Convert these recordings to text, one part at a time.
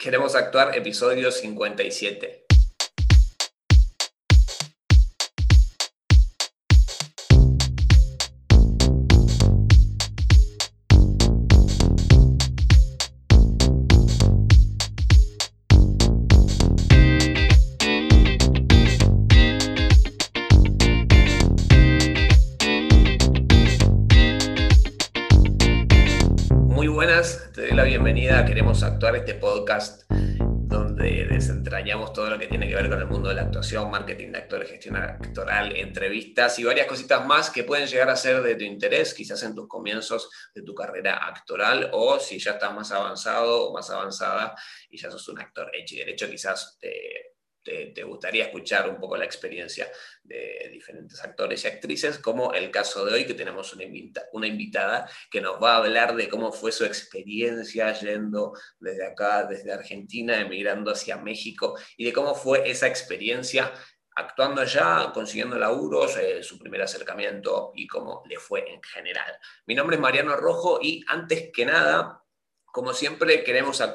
Queremos actuar, episodio 57. Muy buenas, te doy la bienvenida a Queremos Actuar, este podcast donde desentrañamos todo lo que tiene que ver con el mundo de la actuación, marketing de actores, gestión actoral, entrevistas y varias cositas más que pueden llegar a ser de tu interés, quizás en tus comienzos de tu carrera actoral, o si ya estás más avanzado o más avanzada y ya sos un actor hecho y derecho, quizás te gustaría escuchar un poco la experiencia de diferentes actores y actrices, como el caso de hoy, que tenemos una invitada que nos va a hablar de cómo fue su experiencia yendo desde acá, desde Argentina, emigrando hacia México, y de cómo fue esa experiencia actuando allá, consiguiendo laburos, su primer acercamiento y cómo le fue en general. Mi nombre es Mariano Rojo y antes que nada, como siempre,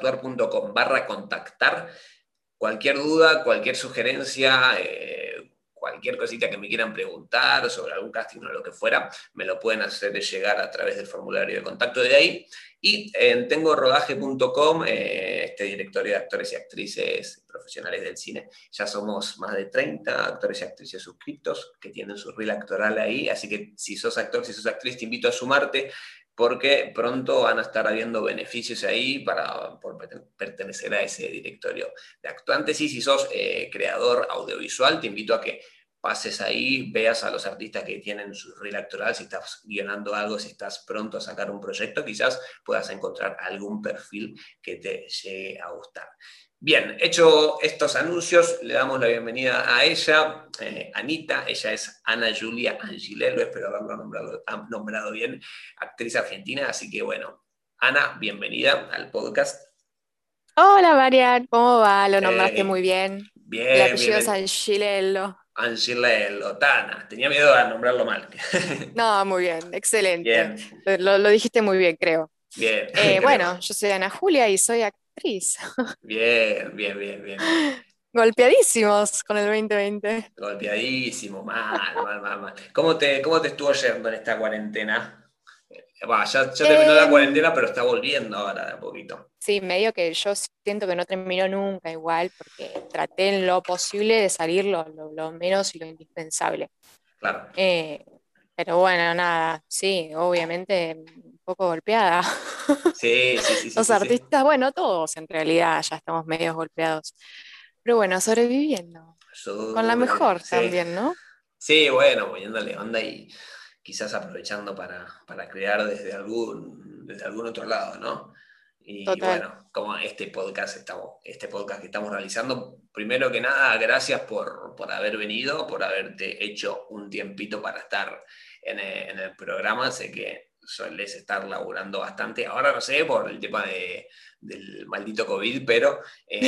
queremosactuar.com/contactar. Cualquier duda, cualquier sugerencia, cualquier cosita que me quieran preguntar sobre algún casting o lo que fuera, me lo pueden hacer llegar a través del formulario de contacto de ahí. Y en tengorodaje.com, este directorio de actores y actrices profesionales del cine, ya somos más de 30 actores y actrices suscriptos que tienen su reel actoral ahí, así que si sos actor, si sos actriz, te invito a sumarte, porque pronto van a estar habiendo beneficios ahí por pertenecer a ese directorio de actuantes. Y si sos creador audiovisual, te invito a que pases ahí, veas a los artistas que tienen su reel actoral, si estás guionando algo, si estás pronto a sacar un proyecto, quizás puedas encontrar algún perfil que te llegue a gustar. Bien, hecho estos anuncios, le damos la bienvenida a ella, Anita. Ella es Ana Julia Angilelo, espero haberlo nombrado bien, actriz argentina. Así que bueno, Ana, bienvenida al podcast. Hola Marian, ¿cómo va? Lo nombraste muy Hey, bien. El bien, apellido es bien. Angelello. Angilelo, Tana. Tenía miedo a nombrarlo mal. No, muy bien, excelente. Bien, Lo dijiste muy bien, creo. bien, creo. Bueno, yo soy Ana Julia y soy actriz. Bien, bien, bien, bien. Golpeadísimos con el 2020. Golpeadísimo, mal, mal, mal, mal. ¿Cómo te estuvo yendo en esta cuarentena? Ya terminó la Em, cuarentena, pero está volviendo ahora de a poquito. sí, medio que yo siento que no terminó nunca igual, porque traté en lo posible de salir lo menos y lo indispensable. Claro. Eh, pero bueno, nada, sí, obviamente un poco golpeada. Sí, sí, sí, sí, Los sí, sí. artistas, bueno, todos en realidad ya estamos medio golpeados. Pero bueno, sobreviviendo. Con la mejor Sí. también, ¿no? Sí, bueno, poniéndole onda y quizás aprovechando para crear desde algún otro lado, ¿no? Y Total. bueno, como este podcast que estamos realizando, primero que nada, gracias por haber venido, por haberte hecho un tiempito para estar en el programa. Sé que solés estar laburando bastante. Ahora no sé por el tema del maldito COVID, pero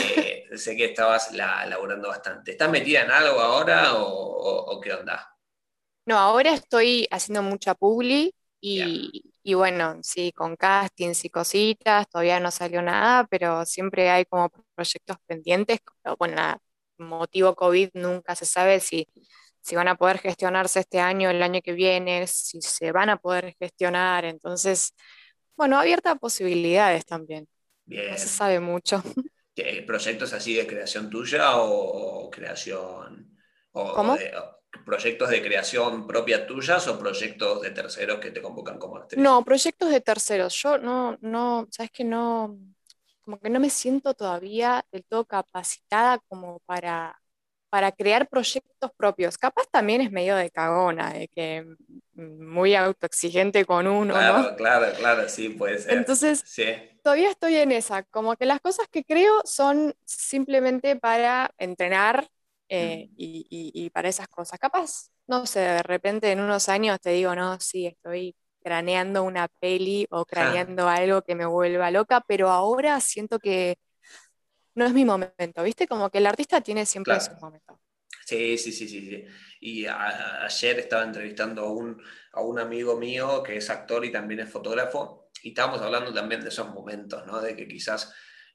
sé que estabas laburando bastante. ¿Estás metida en algo ahora o qué onda? No, ahora estoy haciendo mucha publi Bien, y bueno, sí, con castings y cositas, todavía no salió nada, pero siempre hay como proyectos pendientes. Pero bueno, nada, motivo COVID nunca se sabe si van a poder gestionarse este año, el año que viene, si se van a poder gestionar. Entonces, bueno, abierta a posibilidades también. No se bien. sabe mucho. ¿Proyectos así de creación tuya o creación, o ¿Cómo? proyectos de creación propia tuyas o proyectos de terceros que te convocan como actriz? No, proyectos de terceros. Yo no, sabes que no, como que no me siento todavía del todo capacitada como para crear proyectos propios. Capaz también es medio de cagona, de que muy autoexigente con uno, ¿no? Claro, claro, claro, sí, puede ser. Entonces, Sí. todavía estoy en esa, como que las cosas que creo son simplemente para entrenar Mm. y para esas cosas. Capaz, no sé, de repente en unos años te digo, no, sí, estoy craneando una peli o Ja, craneando algo que me vuelva loca, pero ahora siento que no es mi momento, ¿viste? Como que el artista tiene siempre claro. sus momentos. Sí, sí, sí, sí, sí. Y ayer estaba entrevistando a un amigo mío que es actor y también es fotógrafo, y estábamos hablando también de esos momentos, ¿no? De que quizás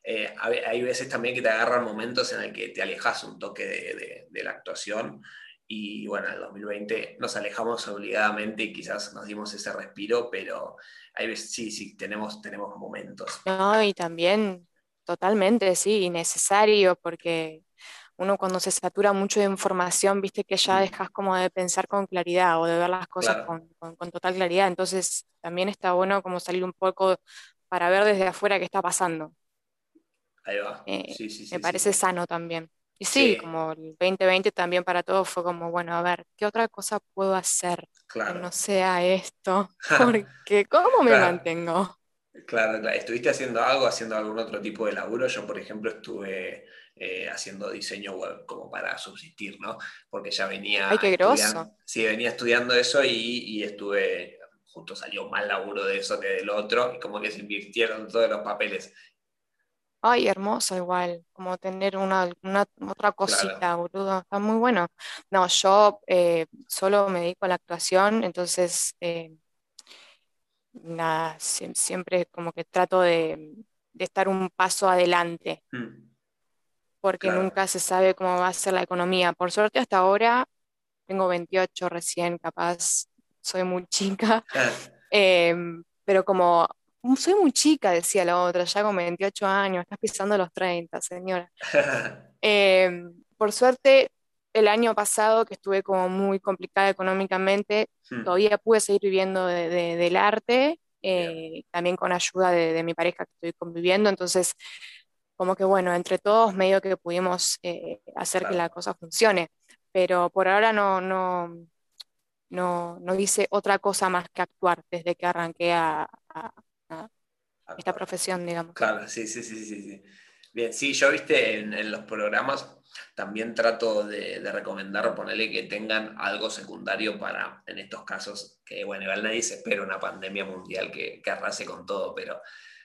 hay veces también que te agarran momentos en el que te alejas un toque de la actuación. Y bueno, en el 2020 nos alejamos obligadamente y quizás nos dimos ese respiro, pero hay veces, sí, sí, tenemos momentos. No, y también totalmente, sí, innecesario, porque uno cuando se satura mucho de información, viste que ya Mm, dejas como de pensar con claridad o de ver las cosas claro, con total claridad. Entonces también está bueno como salir un poco para ver desde afuera qué está pasando. ahí va. Eh, Sí, sí, Me sí, sí, parece sí. sano también. Y sí, Sí, como el 2020 también para todos fue como, bueno, a ver, ¿qué otra cosa puedo hacer que no claro. sea esto? Porque, ¿cómo me Claro, mantengo? claro, claro. ¿Estuviste haciendo algún otro tipo de laburo? Yo, por ejemplo, estuve haciendo diseño web como para subsistir, ¿no? Porque ya Ay, venía qué grosso. estudiando, sí, venía estudiando eso y estuve, justo salió mal laburo de eso que del otro, y como que se invirtieron todos los papeles. Ay, hermoso igual, como tener una otra Claro, cosita, boludo, está muy bueno. No, yo solo me dedico a la actuación, entonces nada, siempre como que trato de estar un paso adelante, mm, porque claro. nunca se sabe cómo va a ser la economía. Por suerte hasta ahora tengo 28 recién, capaz soy muy chica, pero como soy muy chica, decía la otra, ya con 28 años, estás pisando los 30, señora. Por suerte, el año pasado, que estuve como muy complicada económicamente, Mm, todavía pude seguir viviendo del arte, bien, también con ayuda de mi pareja que estoy conviviendo. Entonces, como que bueno, entre todos medio que pudimos hacer que la claro. cosa funcione. Pero por ahora no hice otra cosa más que actuar desde que arranqué a esta Actuar. profesión, digamos. Claro, sí, sí, sí, sí, sí. Bien, sí, yo viste en los programas también trato de recomendar, ponerle que tengan algo secundario para, en estos casos, que bueno, igual nadie se espera una pandemia mundial que arrase con todo, pero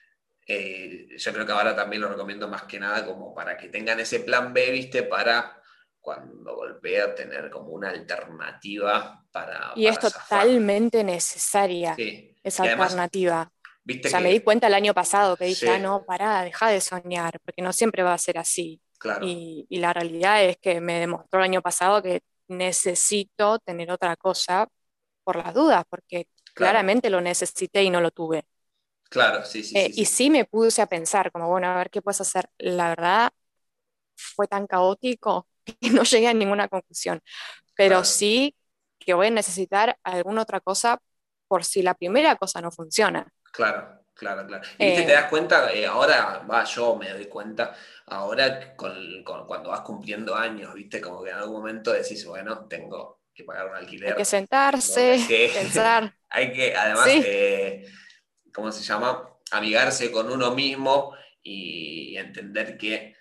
yo creo que ahora también lo recomiendo más que nada como para que tengan ese plan B, viste, para cuando golpea tener como una alternativa Y es para zafar. totalmente necesaria Sí, esa y además, alternativa. O viste sea, me di que, cuenta el año pasado que dije, sí, ah, no, pará, deja de soñar, porque no siempre va a ser así. claro, Y la realidad es que me demostró el año pasado que necesito tener otra cosa por las dudas, porque claro, claramente lo necesité y no lo tuve. claro, sí, sí, sí, Y sí, sí me puse a pensar, como, bueno, a ver qué puedes hacer. La verdad fue tan caótico que no llegué a ninguna conclusión, pero claro. sí que voy a necesitar alguna otra cosa por si la primera cosa no funciona. Claro, claro, claro. Y viste, te Eh, das cuenta, ahora, va, yo me doy cuenta, ahora cuando vas cumpliendo años, viste, como que en algún momento decís, bueno, tengo que pagar un Hay que alquiler, tengo que, sentarse, sí, pensar, hay que, además, sí, ¿cómo se llama? Amigarse con uno mismo y entender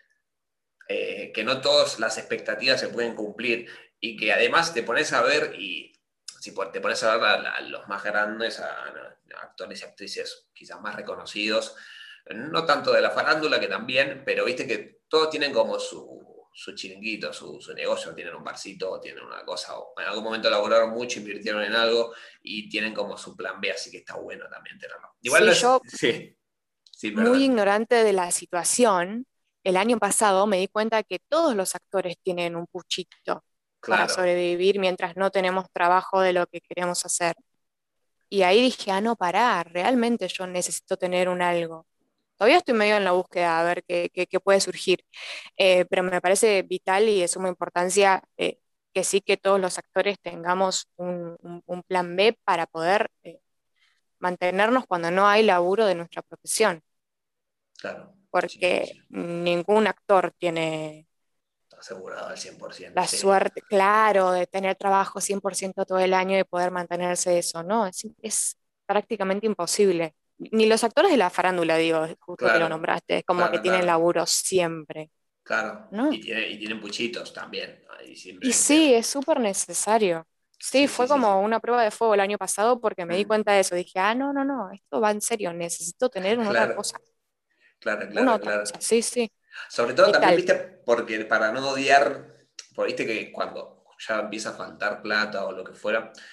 que no todas las expectativas se pueden cumplir y que además te pones a ver y si te pones a ver a los más grandes, a actores y actrices quizás más reconocidos, no tanto de la farándula que también, pero viste que todos tienen como su chiringuito, su negocio, tienen un barcito, tienen una cosa, o en algún momento laboraron mucho, invirtieron en algo y tienen como su plan B, así que está bueno también tenerlo. Igual no sí, es, yo sí, sí, muy perdón, ignorante de la situación, el año pasado me di cuenta que todos los actores tienen un puchito para claro, sobrevivir mientras no tenemos trabajo de lo que queremos hacer. Y ahí dije, ah, no, pará, realmente yo necesito tener un algo. Todavía estoy medio en la búsqueda a ver qué puede surgir. Pero me parece vital y de suma importancia que sí que todos los actores tengamos un plan B para poder mantenernos cuando no hay laburo de nuestra profesión, claro, sí, sí, porque sí. ningún actor tiene Asegurado al 100%, la sí. suerte, claro, de tener trabajo 100% todo el año y poder mantenerse eso, ¿no? Es prácticamente imposible. Ni los actores de la farándula, digo, justo que lo Claro, nombraste, es como que claro, tienen claro, laburo siempre, claro. ¿no? Y tienen puchitos también. Ahí Y simplemente. sí, es súper necesario. Sí, Sí, sí, fue sí, como sí. una prueba de fuego el año pasado porque me di Mm. cuenta de eso. Dije, ah, no, esto va en serio, necesito tener Claro, claro, una claro, otra claro. cosa. Sí, sí. Sobre todo también, Vital. viste, porque para no odiar, porque viste que cuando ya empieza a faltar plata o lo que fuera,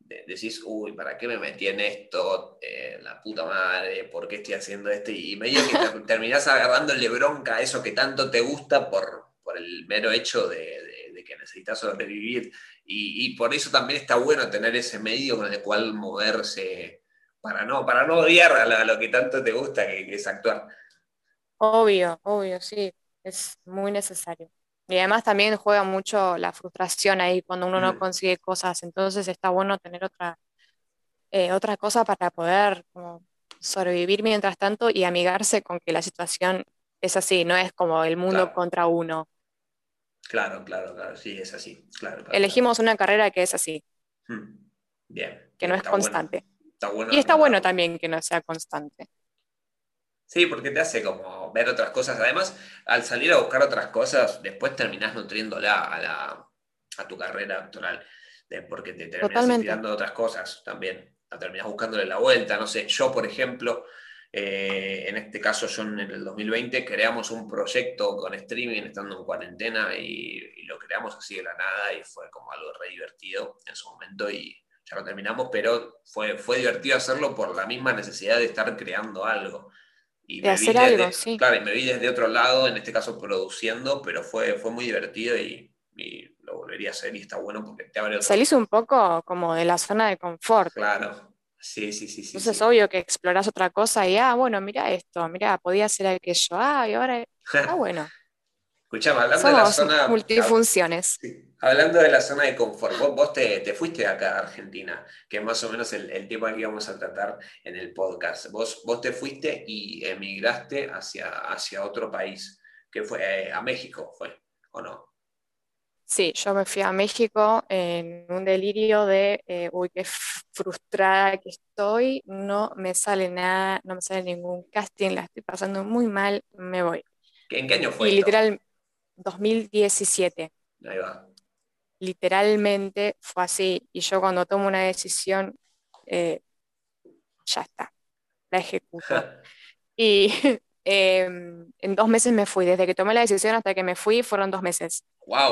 decís, uy, ¿para qué me metí en esto? La puta madre, ¿por qué estoy haciendo esto? Y medio que terminás agarrándole bronca a eso que tanto te gusta por el mero hecho de que necesitas sobrevivir. Y por eso también está bueno tener ese medio con el cual moverse para no odiar a lo que tanto te gusta, que es actuar. Obvio, obvio, sí, es muy necesario. Y además también juega mucho la frustración ahí cuando uno no Mm, consigue cosas, entonces está bueno tener otra cosa para poder como, sobrevivir mientras tanto y amigarse con que la situación es así, no es como el mundo claro, contra uno. claro, sí, es así, claro. Elegimos una carrera que es así, Mm, bien, que no es constante. está bueno Y está bueno aclararlo. también que no sea constante. Sí, porque te hace como ver otras cosas. Además, al salir a buscar otras cosas, después terminás nutriéndola a tu carrera actoral, porque te terminás Totalmente. inspirando de otras cosas también. La terminás buscándole la vuelta. No sé, yo, por ejemplo, en este caso, yo en el 2020 creamos un proyecto con streaming estando en cuarentena y lo creamos así de la nada y fue como algo re divertido en su momento y ya lo terminamos, pero fue divertido hacerlo por la misma necesidad de estar creando algo. Y De me vi hacer algo, desde, sí. claro, y me vi desde otro lado, en este caso produciendo, pero fue muy divertido y lo volvería a hacer y está bueno porque te abre otro. Salís un poco como de la zona de confort. Claro, Entonces, sí. obvio que explorás otra cosa y, bueno, mira esto, mira, podía hacer aquello, y ahora está bueno. Escuchame, hablando de la Somos zona, multifunciones. sí, hablando de la zona de confort, vos te fuiste de acá a Argentina, que es más o menos el tema que íbamos a tratar en el podcast. Vos te fuiste y emigraste hacia otro país, que fue a México, ¿fue? ¿O no? Sí, yo me fui a México en un delirio de, uy, qué frustrada que estoy, no me sale nada, no me sale ningún casting, la estoy pasando muy mal, me voy. ¿En qué año fue Y esto? literal, 2017, Ahí va. literalmente fue así. Y yo cuando tomo una decisión, eh, ya está, la ejecuto. Y en 2 meses me fui, desde que tomé la decisión hasta que me fui fueron 2 meses.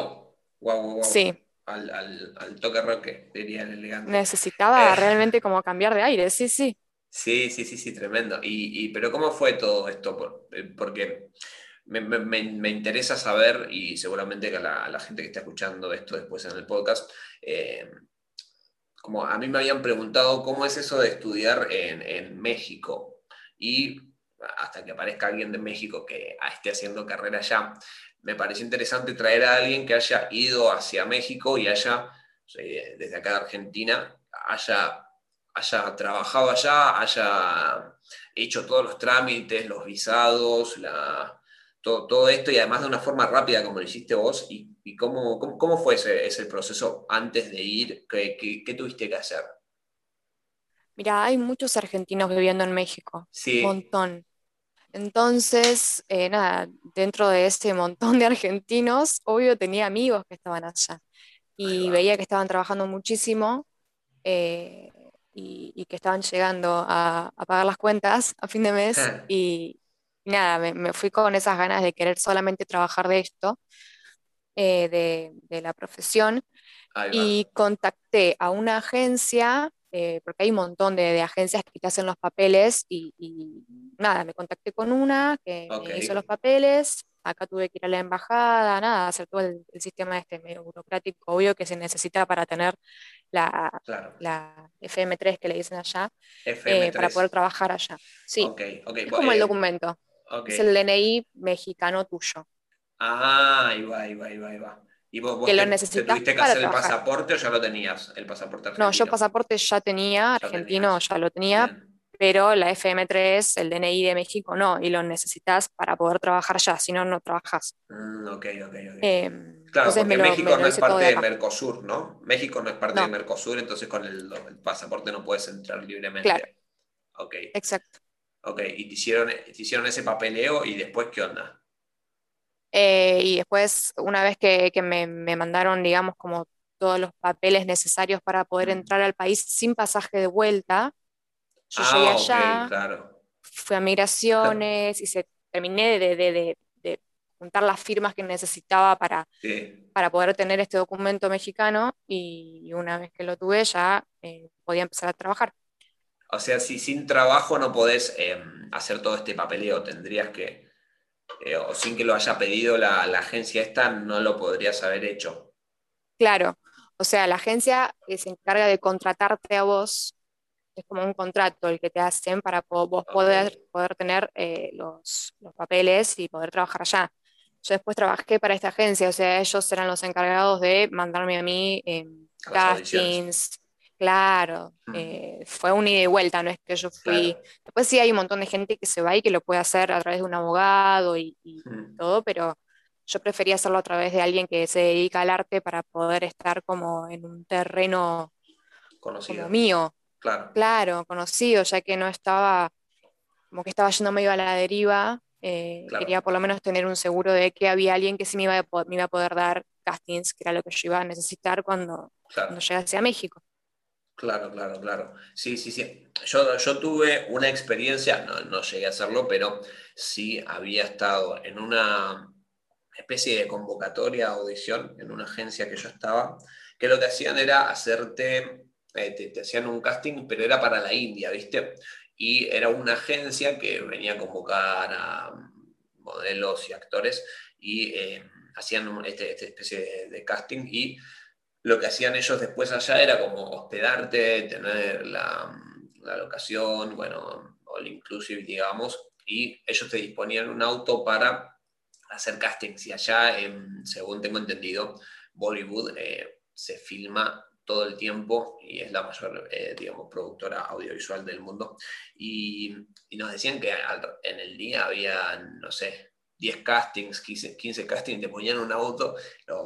Wow. Sí, Al toque roque, diría el elegante. Eh, necesitaba realmente como cambiar de aire, sí, sí. sí, tremendo. Pero ¿cómo fue todo esto? Porque me interesa saber, y seguramente que a la gente que está escuchando esto después en el podcast, eh, como a mí me habían preguntado cómo es eso de estudiar en México y hasta que aparezca alguien de México que esté haciendo carrera allá, me pareció interesante traer a alguien que haya ido hacia México y haya, desde acá de Argentina, haya trabajado allá, haya hecho todos los trámites, los visados, todo esto y además de una forma rápida como lo hiciste vos. ¿Y cómo fue ese proceso antes de ir? ¿Qué tuviste que hacer? Mira, hay muchos argentinos viviendo en México, Sí, montón. Entonces, nada, dentro de ese montón de argentinos, obvio tenía amigos que estaban allá ahí y va. veía que estaban trabajando muchísimo eh, y que estaban llegando a pagar las cuentas a fin de mes y nada, me fui con esas ganas de querer solamente trabajar de esto, de la profesión Ahí va. y contacté a una agencia, porque hay un montón de agencias que te hacen los papeles y nada, me contacté con una que Ok, me hizo los papeles, acá tuve que ir a la embajada, nada, hacer todo el sistema este medio burocrático, obvio que se necesita para tener la, claro. la FM3 que le dicen allá, fm para poder tres trabajar allá. Sí, Ok. es como el documento, Ok. es el DNI mexicano tuyo, Ahí va. ¿Y vos que lo te necesitas tuviste que para hacer el trabajar. pasaporte o ya lo tenías, el pasaporte No, yo argentino? pasaporte ya tenía, Ya argentino tenías. ya lo tenía, Bien. pero la FM3, el DNI de México no, y lo necesitas para poder trabajar ya, si no, no trabajas. Ok. Claro, Entonces porque me México no lo es hice todo parte de de acá. Mercosur, ¿no? México no es parte de No, Mercosur, entonces con el pasaporte no puedes entrar claro, libremente. Ok, exacto. y te hicieron ese papeleo y después, ¿qué onda? Y después, una vez que me mandaron, digamos, como todos los papeles necesarios para poder Mm. entrar al país sin pasaje de vuelta, yo llegué Ok, allá, claro. fui a migraciones y terminé de juntar las firmas que necesitaba Sí. para poder tener este documento mexicano y una vez que lo tuve ya podía empezar a trabajar. O sea, si sin trabajo no podés hacer todo este papeleo, tendrías que, o sin que lo haya pedido la agencia esta, no lo podrías haber hecho. Claro, o sea, la agencia que se encarga de contratarte a vos es como un contrato el que te hacen para vos Ok, poder tener los papeles y poder trabajar allá. Yo después trabajé para esta agencia, o sea, ellos eran los encargados de mandarme a mí a las audiciones. castings, claro, Mm, fue un ida y vuelta, no es que yo fui. claro. Después sí hay un montón de gente que se va y que lo puede hacer a través de un abogado y Mm, todo, pero yo prefería hacerlo a través de alguien que se dedica al arte para poder estar como en un terreno como conocido. mío. Claro, Claro, conocido, ya que no estaba, como que estaba yendo medio a la deriva, quería claro, por lo menos tener un seguro de que había alguien que sí me iba a poder dar castings, que era lo que yo iba a necesitar cuando claro. llegase a México. Claro, claro, claro. Sí, sí, sí. Yo tuve una experiencia, no llegué a hacerlo, pero sí había estado en una especie de convocatoria, audición, en una agencia que yo estaba, que lo que hacían era hacerte, te hacían un casting, pero era para la India, ¿viste? Y era una agencia que venía a convocar a modelos y actores y hacían esta especie de casting y lo que hacían ellos después allá era como hospedarte, tener la locación, bueno, all inclusive, digamos, y ellos te disponían un auto para hacer castings. Y allá, según tengo entendido, Bollywood se filma todo el tiempo y es la mayor, digamos, productora audiovisual del mundo. Y nos decían que en el día había, no sé, 10 castings, 15 castings, te ponían un auto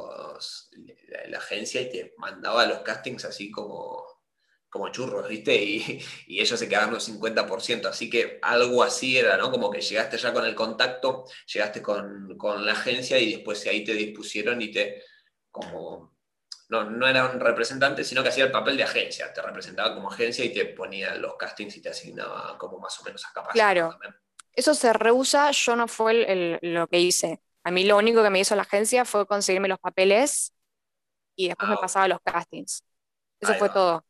la agencia y te mandaba los castings así como churros, ¿viste? Y ellos se quedaban un 50%, así que algo así era, ¿no? Como que llegaste ya con el contacto, llegaste con la agencia y después ahí te dispusieron y como, no era un representante, sino que hacía el papel de agencia, te representaba como agencia y te ponía los castings y te asignaba como más o menos a capacidad Claro, también. eso se rehúsa, yo no fue lo que hice. A mí lo único que me hizo la agencia fue conseguirme los papeles y después me Ah, pasaba los castings. Eso ahí fue va. todo.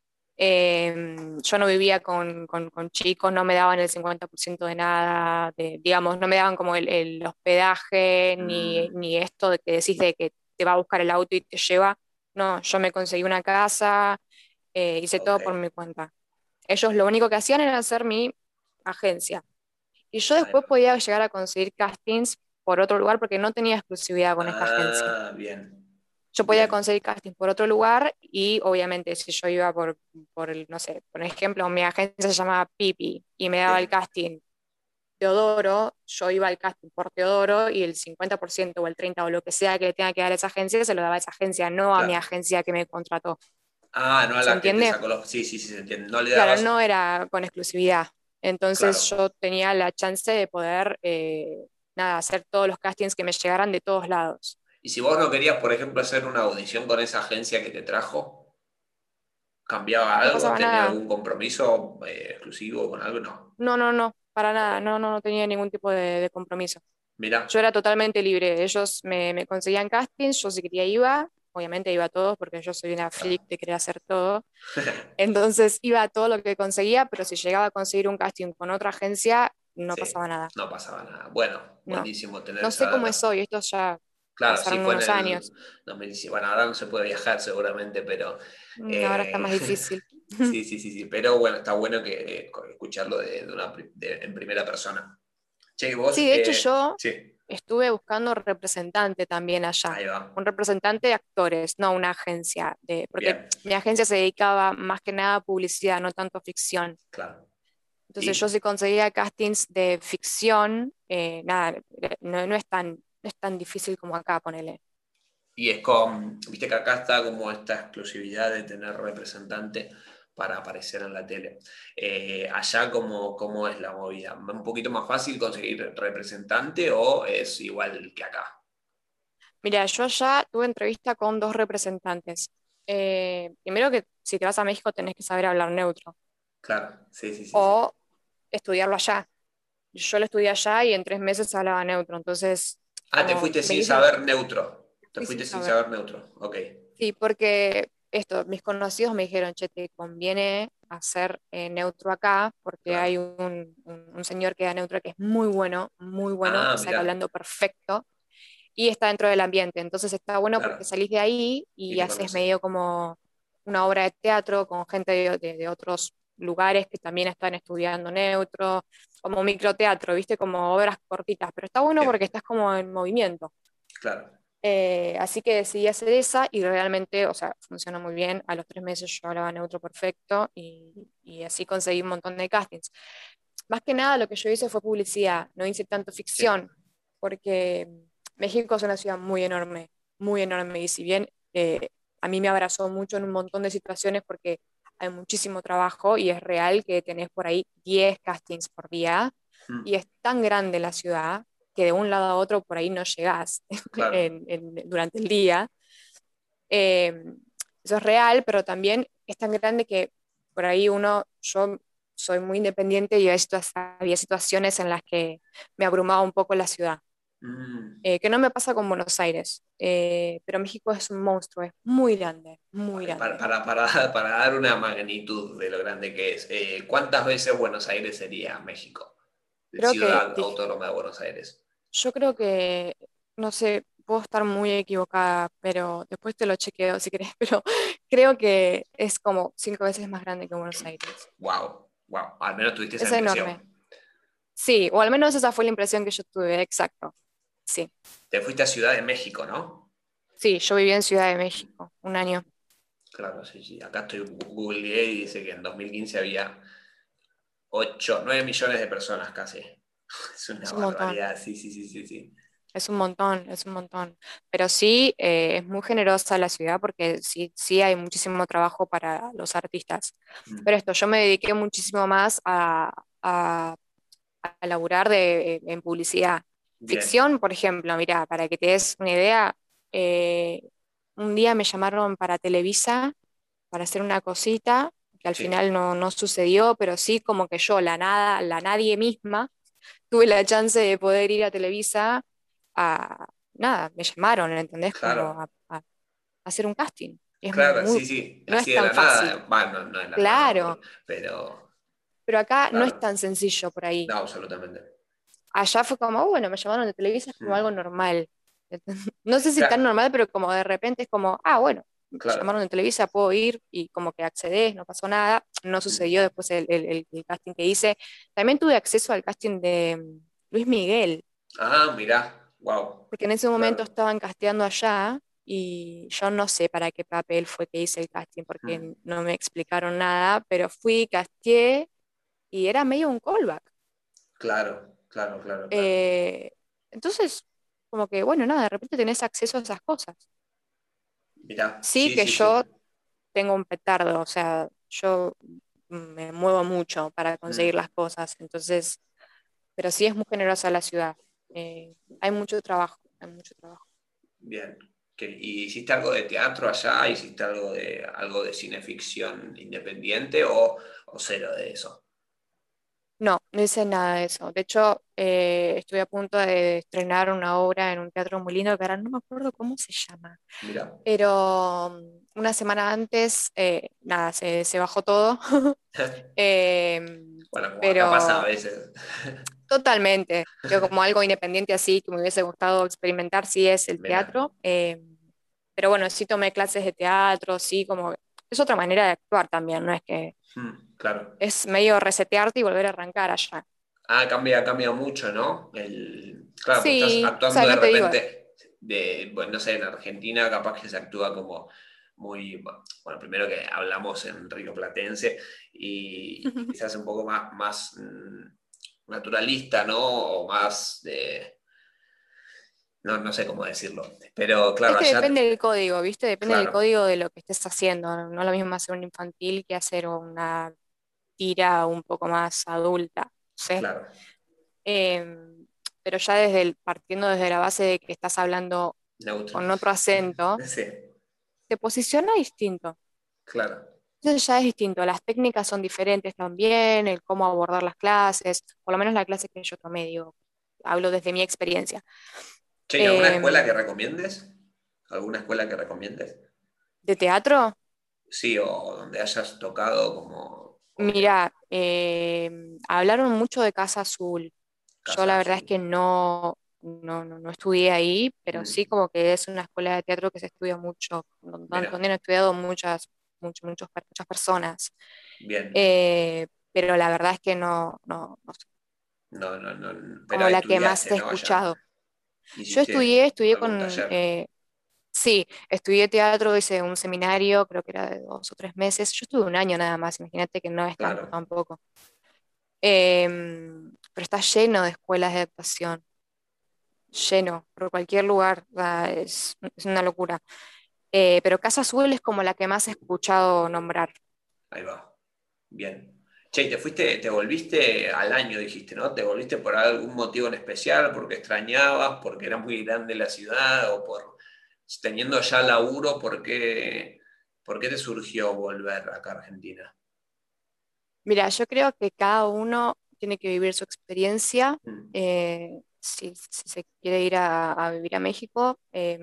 Yo no vivía con chicos, no me daban el 50% de nada, digamos, no me daban como el hospedaje, Mm, ni esto de que decís de que te va a buscar el auto y te lleva. No, yo me conseguí una casa, hice ok. todo por mi cuenta. Ellos lo único que hacían era hacer mi agencia. Y yo Ahí después va. podía llegar a conseguir castings por otro lugar porque no tenía exclusividad con esta agencia. Ah, bien, Yo podía bien, conseguir casting por otro lugar y obviamente si yo iba por el, no sé, por ejemplo, mi agencia se llamaba Pipi y me daba el sí, casting Teodoro, yo iba al casting por Teodoro y el 50% o el 30% o lo que sea que le tenga que dar a esa agencia se lo daba a esa agencia, no a mi claro. agencia que me contrató. Ah, no a ¿Se la que te entiende? sacó los. Sí, sí, sí, se entiende. No le Claro, dabas. no era con exclusividad. Entonces Claro. yo tenía la chance de poder, nada, hacer todos los castings que me llegaran de todos lados. Y si vos no querías, por ejemplo, hacer una audición con esa agencia que te trajo, ¿cambiaba No algo? pasaba ¿Tenía nada. algún compromiso exclusivo con algo? No. No, no, no, para Ok. nada, no, no, no tenía ningún tipo de compromiso. Yo Mira. era totalmente libre, ellos me conseguían castings, yo si quería iba, obviamente iba a todos porque yo soy una freak Claro. de querer hacer todo, entonces iba a todo lo que conseguía, pero si llegaba a conseguir un casting con otra agencia, no Sí, pasaba nada, no pasaba nada. Bueno, no. buenísimo tener No esa sé cómo es data. hoy, estos ya Claro, sí, pasaron fue en unos el años. 2017. Bueno, ahora no se puede viajar seguramente, pero Ahora está eh, más difícil. sí, sí, sí, sí. Pero bueno, está bueno que escucharlo en primera persona. Che, ¿y vos? Sí, de hecho yo Sí, estuve buscando representante también allá, ahí va. un representante de actores, no una agencia, porque Bien, mi agencia se dedicaba más que nada a publicidad, no tanto a ficción. claro. Entonces yo Y, sí conseguía castings de ficción, nada, no es no es tan difícil como acá, ponele. y es con, viste que acá está como esta exclusividad de tener representante para aparecer en la tele. Allá, ¿cómo es la movida? ¿Un poquito más fácil conseguir representante o es igual que acá? Mira, yo allá tuve entrevista con dos representantes. Primero que si te vas a México tenés que saber hablar neutro Claro, sí, sí, sí, sí. o estudiarlo allá. Yo lo estudié allá y en 3 meses hablaba neutro, entonces Ah, te Como fuiste me sin dicen, saber neutro. Te fui fuiste sin sin saber. saber neutro. Ok. Sí, porque esto, mis conocidos me dijeron, che, te conviene hacer neutro acá, porque hay Claro. un señor que da neutro que es muy bueno, Ah, te sale mirá. hablando perfecto y está dentro del ambiente. Entonces está bueno porque Claro. salís de ahí Y y te haces conoces. medio como una obra de teatro con gente de otros lugares que también están estudiando neutro, como microteatro, ¿viste? Como obras cortitas, pero está bueno porque Bien. estás como en movimiento. Claro. Así que decidí hacer esa y realmente, o sea, funcionó muy bien. A los 3 meses yo hablaba neutro perfecto y así conseguí un montón de castings. Más que nada lo que yo hice fue publicidad, no hice tanto Sí. ficción, porque México es una ciudad muy enorme y si bien a mí me abrazó mucho en un montón de situaciones porque hay muchísimo trabajo y es real que tenés por ahí 10 castings por día y Mm, es tan grande la ciudad que de un lado a otro por ahí no llegás claro. durante el día. Eh, Eso es real, pero también es tan grande que por ahí yo soy muy independiente y había situaciones en las que me abrumaba un poco la ciudad, Mm. que no me pasa con Buenos Aires, pero México es un monstruo, es muy grande, muy Para, grande. para dar una magnitud de lo grande que es, ¿cuántas veces Buenos Aires sería México? Creo que, Ciudad Autónoma de Buenos Aires. yo creo que, no sé, puedo estar muy equivocada, pero después te lo chequeo si querés, pero creo que es como 5 veces más grande que Buenos Aires. Wow, wow. Al menos tuviste esa Es impresión. enorme. Sí, o al menos esa fue la impresión que yo tuve, exacto. Sí, Te fuiste a Ciudad de México, ¿no? sí, yo viví en Ciudad de México 1 año. Claro, sí, sí. Acá estoy googleé y dice que en 2015 había 8, 9 millones de personas casi. Es una Es un montón, barbaridad, sí, sí, sí, sí, sí. es un montón, es un montón. Pero sí, es muy generosa la ciudad porque sí, sí hay muchísimo trabajo para los artistas. Mm, Pero esto, yo me dediqué muchísimo más a laburar en publicidad. bien, Ficción, por ejemplo, mira, para que te des una idea, eh, un día me llamaron para Televisa para hacer una cosita que al sí, final no sucedió, pero sí como que yo, la nadie misma, tuve la chance de poder ir a Televisa a, nada, me llamaron, ¿entendés? Como claro, a hacer un casting. Es claro, muy, sí, sí, no es así de tan la fácil, nada, bueno, no de la nada, claro, pero pero acá no es claro, tan sencillo por ahí. no, absolutamente. Allá fue como, bueno, me llamaron de Televisa, es como algo Mm, normal. No sé si tan claro, normal, pero como de repente es como, bueno, te llamaron claro. de Televisa, puedo ir y como que accedes, no pasó nada. No Mm. sucedió después el casting que hice. También tuve acceso al casting de Luis Miguel, Ah, mirá, wow, porque en ese momento claro. estaban casteando allá y yo no sé para qué papel fue que hice el casting, porque Mm, no me explicaron nada, pero fui, casteé y era medio un callback. claro, claro, claro, claro. Eh, entonces, como que, bueno, nada, de repente tenés acceso a esas cosas. Mirá, Sí sí, que sí, sí. yo tengo un petardo, o sea, yo me muevo mucho para conseguir Mm, las cosas, entonces, pero sí es muy generosa la ciudad. Hay mucho trabajo, hay mucho trabajo. bien. ¿Y hiciste algo de teatro allá? ¿Hiciste algo de cineficción independiente o cero de eso? No, no hice nada de eso. De hecho, estoy a punto de estrenar una obra en un teatro muy lindo que ahora no me acuerdo cómo se llama. Mirá. Pero una semana antes, nada, se bajó todo. Eh, Bueno, como acá pasa a pero veces. totalmente, yo como algo independiente así que me hubiese gustado experimentar, sí es el Mirá. teatro. Pero bueno, sí tomé clases de teatro, sí, como es otra manera de actuar también, no es que Claro. es medio resetearte y volver a arrancar allá. Ah, cambia mucho, ¿no? Claro, pues estás Sí, o actuando sea, de no te digo, repente bueno, no sé, en Argentina capaz que se actúa como muy, bueno, primero que hablamos en rioplatense y quizás un poco más naturalista, ¿no? O más de, no, no sé cómo decirlo, pero es claro, que allá, depende del código, ¿viste? Depende del claro, código de lo que estés haciendo. No es lo mismo hacer un infantil que hacer una tira un poco más adulta, ¿sí? claro, Em, pero ya partiendo desde la base de que estás hablando neutro. con otro acento, Sí, te posiciona distinto. claro, Entonces ya es distinto, las técnicas son diferentes también, el cómo abordar las clases, por lo menos la clase que yo tomé, digo, hablo desde mi experiencia. Che, ¿y alguna escuela que Em, recomiendes? ¿Alguna escuela que recomiendes? de teatro, Sí, o donde hayas tocado como, mira, hablaron mucho de Casa Azul. Yo Casa la verdad es Azul. que no estudié ahí, pero Mm, sí como que es una escuela de teatro que se estudia mucho, mira, donde han estudiado muchas personas. bien. Eh, pero la verdad es que no sé, No, no, no, pero como la que más estudiaste, he ¿no? Allá. escuchado. Yo Hiciste estudié algún con, taller. sí, estudié teatro, hice un seminario, creo que era de 2 o 3 meses. Yo estuve un año nada más, imagínate que no es tanto Claro. tampoco. Pero está lleno de escuelas de actuación, lleno, por cualquier lugar, o sea, es una locura. Pero Casa Azul es como la que más he escuchado nombrar. Ahí va. Bien. Che, ¿y te volviste al año, dijiste, ¿no? ¿Te volviste por algún motivo en especial? ¿Porque extrañabas? ¿Porque era muy grande la ciudad? ¿O por teniendo ya laburo, por qué te surgió volver acá a Argentina? Mira, yo creo que cada uno tiene que vivir su experiencia. Mm, Si se quiere ir a vivir a México,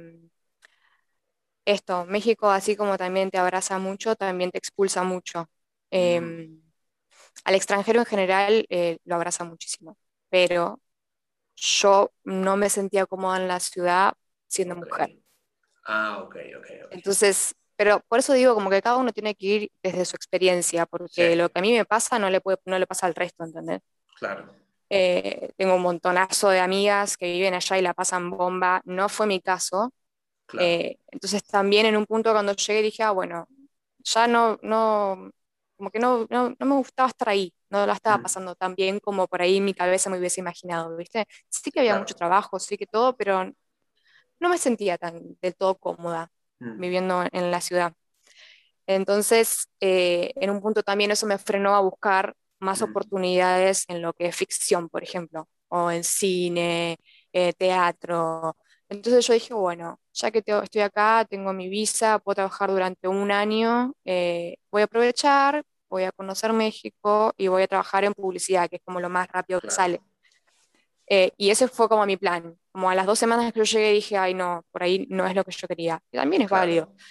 México, así como también te abraza mucho, también te expulsa mucho. mm, Eh, Al extranjero en general lo abraza muchísimo, pero yo no me sentía cómoda en la ciudad siendo ok. mujer. Ah, ok, ok, ok. Entonces, pero por eso digo como que cada uno tiene que ir desde su experiencia, Sí, porque lo que a mí me pasa no le pasa al resto, ¿entendés? claro, Tengo un montonazo de amigas que viven allá y la pasan bomba, no fue mi caso. claro. Entonces también en un punto cuando llegué dije, ah, bueno, ya como que no me gustaba estar ahí, no la estaba Mm, pasando tan bien como por ahí en mi cabeza me hubiese imaginado, ¿viste? Sí que había mucho claro. trabajo, sí que todo, pero no me sentía tan del todo cómoda Mm, viviendo en la ciudad. Entonces, en un punto también eso me frenó a buscar más mm, oportunidades en lo que es ficción, por ejemplo, o en cine, teatro. Entonces yo dije, bueno, ya que estoy acá, tengo mi visa, puedo trabajar durante un año, voy a aprovechar, voy a conocer México y voy a trabajar en publicidad, que es como lo más rápido que sale. claro, Y ese fue como mi plan. Como a las 2 semanas que yo llegué dije, ay no, por ahí no es lo que yo quería. Y también es válido. claro.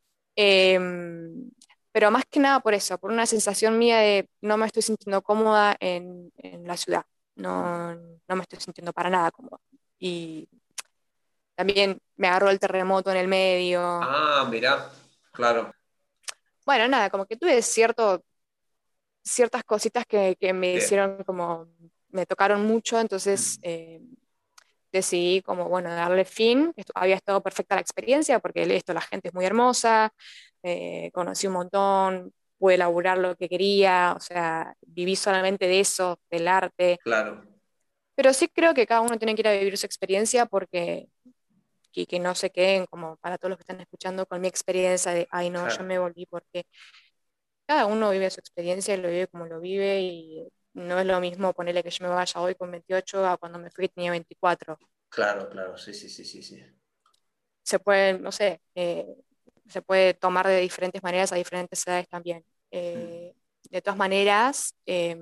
Pero más que nada por eso, por una sensación mía de no me estoy sintiendo cómoda en la ciudad. Mm. No me estoy sintiendo para nada cómoda. Y también me agarró el terremoto en el medio. Ah, mirá, claro. Bueno, nada, como que tuve ciertas cositas que me Bien, hicieron como, me tocaron mucho, entonces mm, decidí como, bueno, darle fin. Había estado perfecta la experiencia porque esto, la gente es muy hermosa, conocí un montón, pude elaborar lo que quería, o sea, viví solamente de eso, del arte. claro, Pero sí creo que cada uno tiene que ir a vivir su experiencia porque que no se queden como para todos los que están escuchando con mi experiencia de, ay no, yo claro, me volví porque cada uno vive su experiencia y lo vive como lo vive y no es lo mismo ponerle que yo me vaya hoy con 28 a cuando me fui que tenía 24. claro, claro, sí, sí, sí, sí, sí. Se puede, no sé, se puede tomar de diferentes maneras a diferentes edades también. Mm. De todas maneras,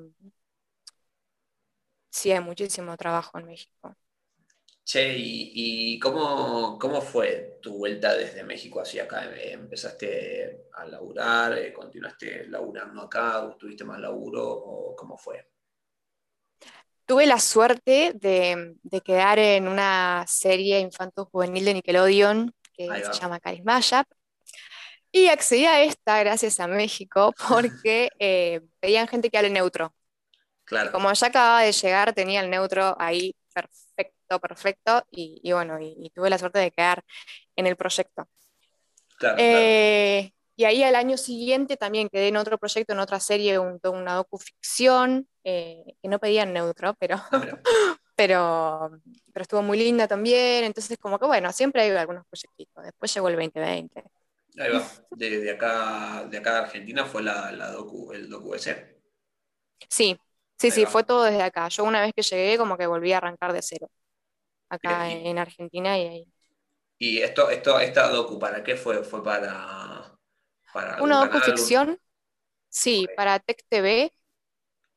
sí hay muchísimo trabajo en México. Che, ¿y cómo fue tu vuelta desde México hacia acá? ¿Empezaste a laburar? ¿Continuaste laburando acá? ¿O tuviste más laburo? ¿O cómo fue? Tuve la suerte de quedar en una serie infanto-juvenil de Nickelodeon que Ahí se va, llama Carismaya y accedí a esta gracias a México porque pedían gente que hable neutro. Y claro, como ya acababa de llegar, tenía el neutro ahí perfecto, perfecto, y bueno, y tuve la suerte de quedar en el proyecto. claro, claro. Y ahí al año siguiente también quedé en otro proyecto, en otra serie, una docuficción, que no pedían neutro, Ah, mira, pero, pero estuvo muy linda también, entonces como que bueno, siempre hay algunos proyectitos. Después llegó el 2020. ahí va. De acá de Argentina fue el docu ese. Sí, sí, Ahí sí, va. fue todo desde acá. Yo una vez que llegué como que volví a arrancar de cero, Bien, acá en Argentina y ahí. y esta docu, ¿para qué fue? ¿Fue para algún Una canal? docuficción, Ok. sí, para Tech TV,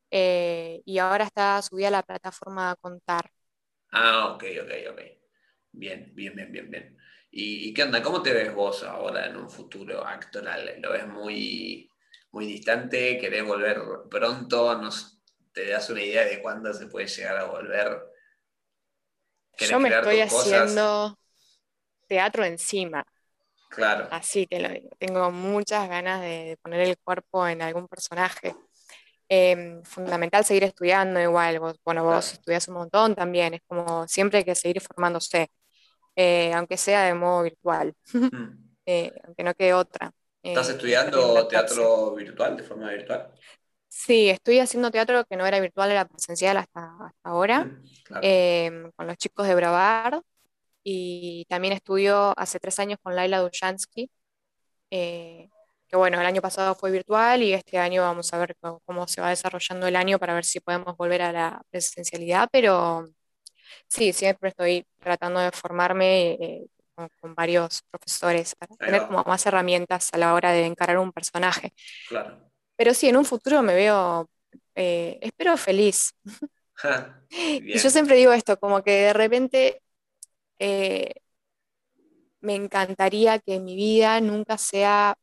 y ahora está subida a la plataforma Contar. Ah, ok, ok, ok. Bien, bien, bien, bien, bien. ¿Y qué onda? ¿Cómo te ves vos ahora en un futuro actoral? ¿Lo ves muy, muy distante? ¿Querés volver pronto? ¿Te das una idea de cuándo se puede llegar a volver? Yo ¿Querés me crear estoy tus cosas? haciendo teatro encima, Claro, así te lo digo. Tengo muchas ganas de poner el cuerpo en algún personaje. Fundamental seguir estudiando igual. Bueno, vos claro. estudias un montón también. Es como siempre hay que seguir formándose, aunque sea de modo virtual, Mm. aunque no quede otra. ¿Estás Hay que estudiando reinventarse. teatro virtual, de forma virtual? Sí, estoy haciendo teatro que no era virtual, era presencial hasta ahora, Mm, claro. con los chicos de Brevard. Y también estudio hace 3 años con Laila Dushansky, eh, que bueno, el año pasado fue virtual y este año vamos a ver cómo se va desarrollando el año para ver si podemos volver a la presencialidad, pero sí, siempre estoy tratando de formarme con varios profesores para Ahí tener va. como más herramientas a la hora de encarar un personaje. Claro. Pero sí, en un futuro me veo, espero feliz. Ja, Y yo bien, siempre digo esto, como que de repente eh, me encantaría que mi vida nunca sea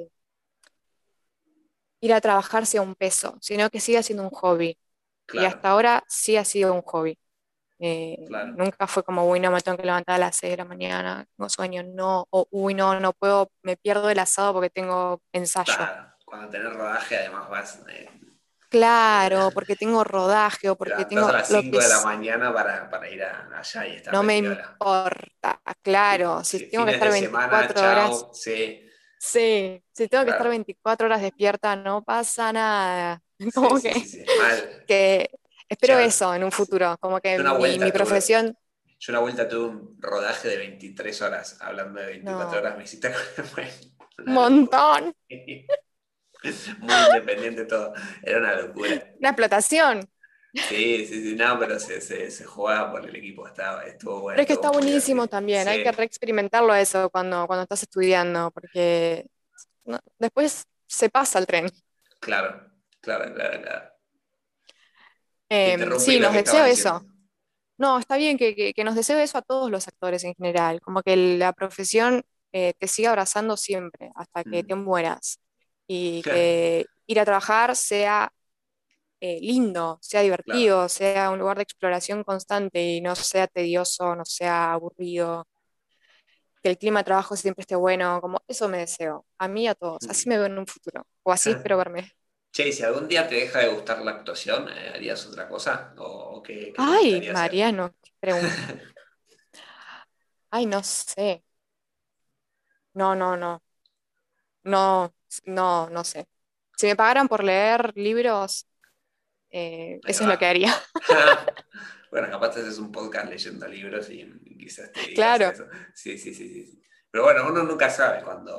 ir a trabajar sea un peso, sino que siga siendo un hobby. Y claro, hasta ahora sí ha sido un hobby. claro. Nunca fue como, uy, no, me tengo que levantar a las 6 de la mañana, tengo sueño, no, o uy, no, no puedo, me pierdo el asado porque tengo ensayo. Claro. Cuando tenés rodaje, además Claro, porque tengo rodaje o te porque levantás a tengo las lo 5 que de la es, mañana para ir allá y estar no de me piola. importa. Claro, si Sí, tengo que fines estar de semana, 24 horas, chao, sí, sí, si tengo que estar claro. 24 horas despierta, no pasa nada. Sí, Como sí, sí, que, sí, mal. que espero Che, eso en un sí. futuro, como que Yo una mi vuelta tuve, profesión, yo una vuelta tuve un rodaje de 23 horas, hablando de 24 no, horas, me hiciste fue un una locura. montón, Muy independiente todo, era una locura. una explotación. Sí, sí, sí, no, pero se jugaba por el equipo, estuvo Pero bueno, es que estuvo está muy buenísimo divertido. también, hay que Sí, reexperimentarlo eso cuando estás estudiando, porque después se pasa el tren. claro, claro, claro, claro. Te interrumpí Sí, lo nos que estabas deseo diciendo. eso. No, está bien que nos deseo eso a todos los actores en general, como que la profesión te siga abrazando siempre hasta que te Mm. mueras y que ir a trabajar sea lindo, sea Claro. divertido, sea un lugar de exploración constante y no sea tedioso, no sea aburrido, que el clima de trabajo siempre esté bueno, como eso me deseo, a mí y a todos, así Mm. me veo en un futuro, o así espero verme. Che, y si algún día te deja de gustar la actuación, ¿harías otra cosa? ¿O qué te Ay, gustaría hacer? Mariano, qué pregunta. Ay, no sé. No, no, no. No, no, no sé. Si me pagaran por leer libros, Ahí eso es lo que va. haría. Bueno, capaz te haces un podcast leyendo libros y quizás te dedicas a Claro, eso. Sí, sí, sí, sí, sí. Pero bueno, uno nunca sabe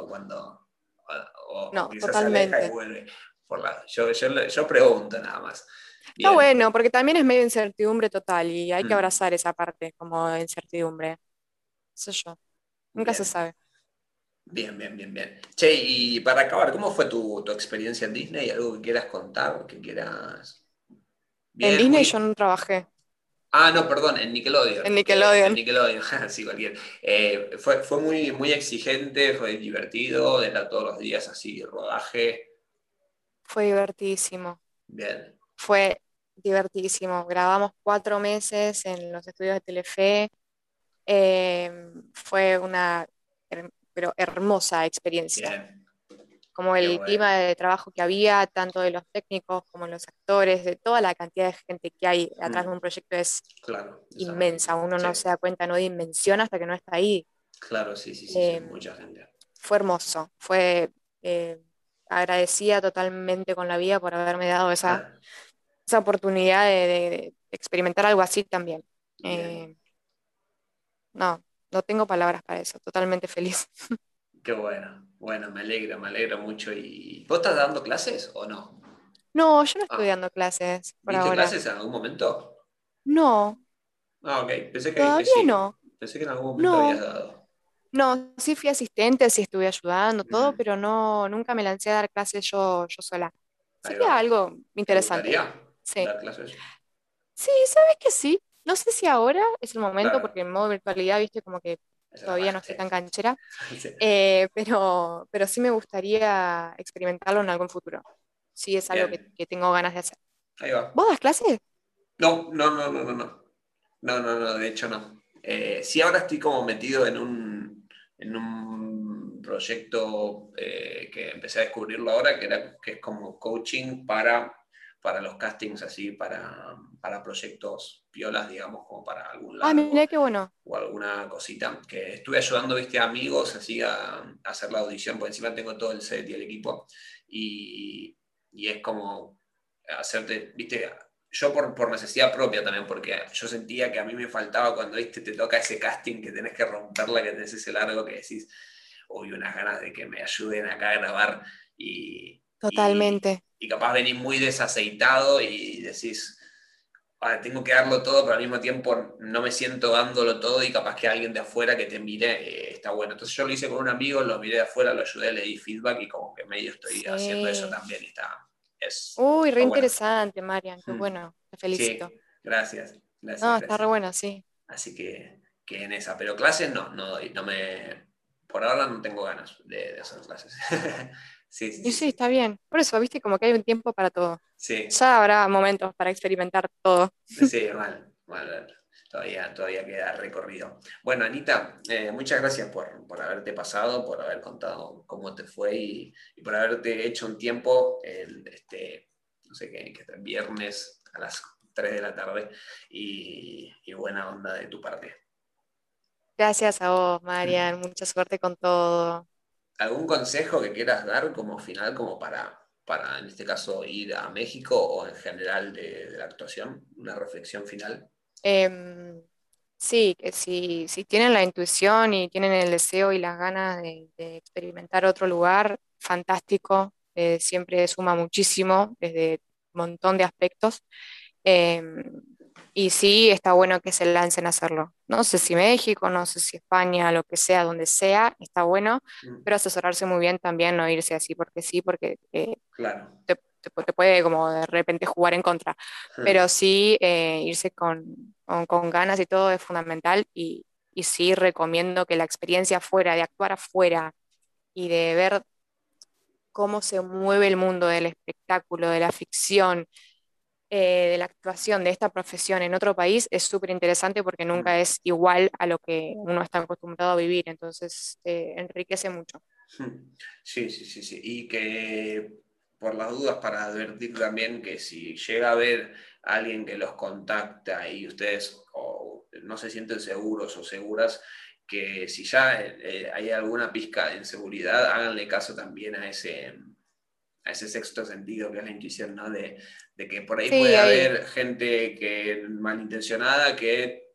o no, quizás se aleja y totalmente. vuelve. Yo pregunto nada más. Está Bien. bueno, porque también es medio incertidumbre total y hay que Mm, abrazar esa parte como de incertidumbre. Eso yo, nunca se bien. sabe. Bien, bien, bien, bien. Che, y para acabar, ¿cómo fue tu experiencia en Disney? ¿Algo que quieras contar? ¿Que quieras...? En Bien, Disney yo muy... no trabajé, Ah, no, perdón, en en Nickelodeon. En Nickelodeon. Nickelodeon, sí, cualquier. Fue muy, muy exigente, fue divertido, era todos los días así, rodaje. Fue divertidísimo, Bien, fue divertidísimo. Grabamos 4 meses en los estudios de Telefe. Fue una pero hermosa experiencia. bien, Como qué el bueno. clima de trabajo que había, tanto de los técnicos como los actores, de toda la cantidad de gente que hay atrás de Mm, un proyecto es claro, es inmensa. Uno sí, no se da cuenta, no dimensiona hasta que no está ahí. claro, sí, sí, sí, sí, es Eh, mucha gente. Fue hermoso, fue eh, agradecida totalmente con la vida por haberme dado esa oportunidad de experimentar algo así también. Bien, Eh, no, no tengo palabras para eso, totalmente feliz. qué bueno. Bueno, me alegro mucho. ¿Y vos estás dando clases o no? No, yo no estoy Ah, dando clases por ¿diste ahora. clases en algún momento? No, Ah, ok, que todavía sí. no. Pensé que en algún momento habías No, dado. no, sí fui asistente, sí estuve ayudando, todo, Mm, pero no, nunca me lancé a dar clases yo sola. ahí Sería va. algo ¿Te interesante. gustaría Sí. dar clases? Sí, ¿sabes que sí? No sé si ahora es el momento, Claro, porque en modo virtualidad, viste, como que eso era todavía más, no sí. estoy tan canchera, Sí. pero sí me gustaría experimentarlo en algún futuro. Sí, es algo Bien, que tengo ganas de hacer. ahí va. ¿Vos das clases? No, no, no, no, no, no. No, no, no, de hecho no. Sí, ahora estoy como metido en un proyecto que empecé a descubrirlo ahora, que es como coaching para los castings así, para proyectos piolas, digamos, como para algún Ah, largo mirá qué bueno. o alguna cosita. Que estuve ayudando, viste, a amigos así a hacer la audición, por encima tengo todo el set y el equipo. Y, y es como hacerte, viste, yo por necesidad propia también, porque yo sentía que a mí me faltaba cuando viste, te toca ese casting que tenés que romperla, que tenés ese largo que decís, uy, unas ganas de que me ayuden acá a grabar Totalmente. y capaz venís muy desaceitado y decís, "Ah, tengo que darlo todo, pero al mismo tiempo no me siento dándolo todo y capaz que alguien de afuera que te mire está bueno. Entonces yo lo hice con un amigo, lo miré de afuera, lo ayudé, le di feedback y como que medio estoy haciendo eso Sí. también y Uy, re está bueno. interesante, Marian. Qué Mm. bueno. Te felicito. Sí, gracias, No, gracias, está re gracias. bueno, sí. Así que en esa, pero clases no doy, por ahora no tengo ganas de hacer clases. Sí, sí, Y sí, sí, sí. está bien. Por eso, viste, como que hay un tiempo para todo. Sí, Ya habrá momentos para experimentar todo. sí, mal. Todavía queda recorrido. Bueno, Anita, muchas gracias por haberte pasado, por haber contado cómo te fue y por haberte hecho un tiempo, no sé qué, que está el viernes a las 3 de la tarde y buena onda de tu parte. Gracias a vos, Marian. Mucha suerte con todo. ¿Algún consejo que quieras dar como final, como para en este caso ir a México o en general de la actuación? Una reflexión final. Em, sí, que si tienen la intuición y tienen el deseo y las ganas de experimentar otro lugar, fantástico. Siempre suma muchísimo desde un montón de aspectos. Em, y sí, está bueno que se lancen a hacerlo. No sé si México, no sé si España, lo que sea, donde sea, está bueno, Mm, pero asesorarse muy bien también, no irse así porque sí, porque claro. te puede como de repente jugar en contra. Pero sí, irse con ganas y todo es fundamental y sí recomiendo que la experiencia afuera, de actuar afuera y de ver cómo se mueve el mundo del espectáculo, de la ficción, de la actuación de esta profesión en otro país es súper interesante porque nunca Mm. es igual a lo que uno está acostumbrado a vivir, entonces enriquece mucho. Sí, sí, sí, sí. Y que por las dudas, para advertir también que si llega a haber alguien que los contacta y ustedes no se sienten seguros o seguras, que si ya hay alguna pizca de inseguridad, háganle caso también a ese sexto sentido que es la intuición, ¿no? De que por ahí Sí, puede hay, haber gente que malintencionada que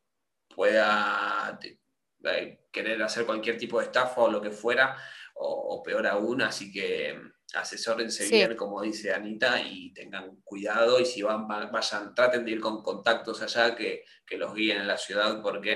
pueda querer hacer cualquier tipo de estafa o lo que fuera, o peor aún, así que asesórense sí, bien, como dice Anita, y tengan cuidado, y si vayan, traten de ir con contactos allá que los guíen en la ciudad, porque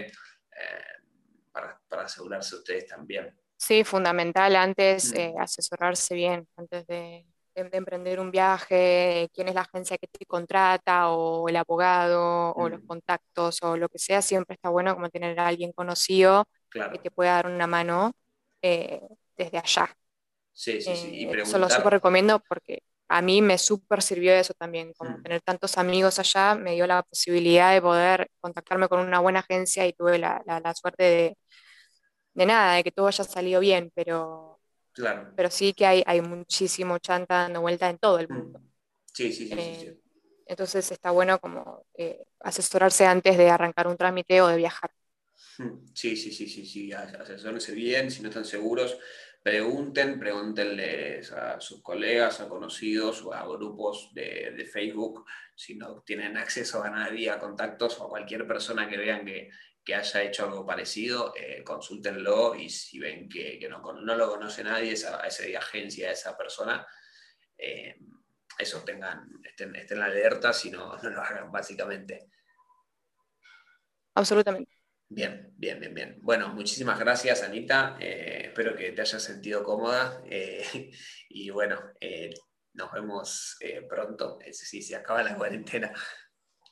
para asegurarse ustedes también. sí, fundamental antes Mm, asesorarse bien, antes de emprender un viaje, quién es la agencia que te contrata o el abogado o los mm, contactos o lo que sea, siempre está bueno como tener a alguien conocido que claro, te pueda dar una mano eh, desde allá. sí, sí, sí, y Eso lo súper preguntar. recomiendo porque a mí me súper sirvió eso también, como Mm, tener tantos amigos allá me dio la posibilidad de poder contactarme con una buena agencia y tuve la suerte de nada, de que todo haya salido bien, claro. pero sí que hay muchísimo chanta dando vuelta en todo el Mm, mundo. sí, sí, sí, sí, Eh, sí. entonces está bueno como asesorarse antes de arrancar un trámite o de viajar. Sí, sí, sí, sí, sí, asesórense bien, si no están seguros, pregúntenles a sus colegas, a conocidos o a grupos de Facebook, si no tienen acceso a nadie, a contactos o a cualquier persona que vean que haya hecho algo parecido, consúltenlo y si ven que no lo conoce nadie, a esa agencia, a esa persona, eh, eso estén alerta, si no lo hagan básicamente. Absolutamente. Bien, bien, bien, bien. Bueno, muchísimas gracias, Anita. Espero que te hayas sentido cómoda. Y bueno, nos vemos pronto. Sí, se acaba la cuarentena.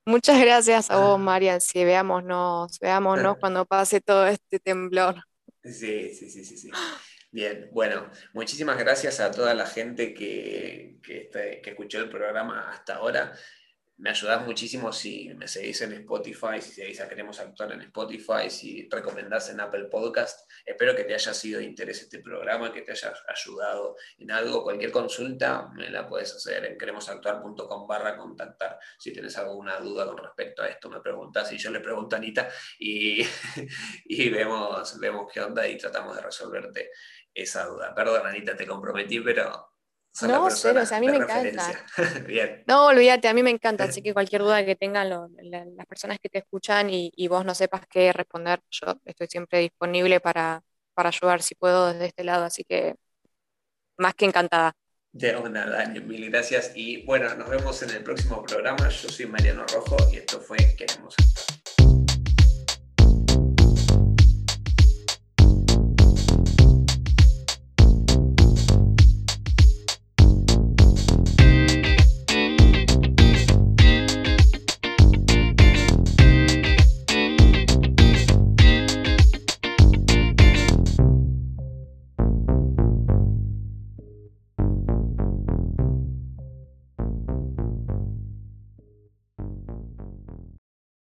Muchas gracias a vos, Marian. Sí, veámonos cuando pase todo este temblor. Sí, sí, sí, sí, sí. Bien, bueno, muchísimas gracias a toda la gente que escuchó el programa hasta ahora. Me ayudás muchísimo si me seguís en Spotify, si seguís a Queremos Actuar en Spotify, si recomendás en Apple Podcast. Espero que te haya sido de interés este programa, que te haya ayudado en algo. Cualquier consulta me la puedes hacer en queremosactuar.com/contactar. Si tienes alguna duda con respecto a esto, me preguntas y yo le pregunto a Anita y, y vemos qué onda y tratamos de resolverte esa duda. Perdón, Anita, te comprometí, pero sos la No, cero, o persona sea, a mí de me encanta. referencia. Bien. No, olvídate, a mí me encanta, así que cualquier duda que tengan las personas que te escuchan y vos no sepas qué responder, yo estoy siempre disponible para ayudar si puedo desde este lado, así que más que encantada. De una, Dani, mil gracias. Y bueno, nos vemos en el próximo programa. Yo soy Mariano Rojo y esto fue Queremos Actuar.